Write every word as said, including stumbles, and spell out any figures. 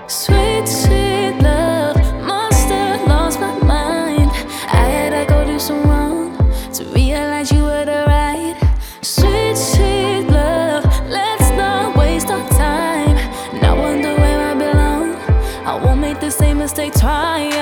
Sweet, sweet love, must have lost my mind. I had to go do some wrong to realize you were the right. Sweet, sweet love, let's not waste our time. Now wonder where I belong. I won't make the same mistake twice.